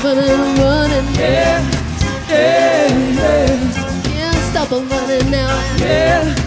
running, running. Yeah, yeah, yeah. Can't stop 'em running now. Yeah.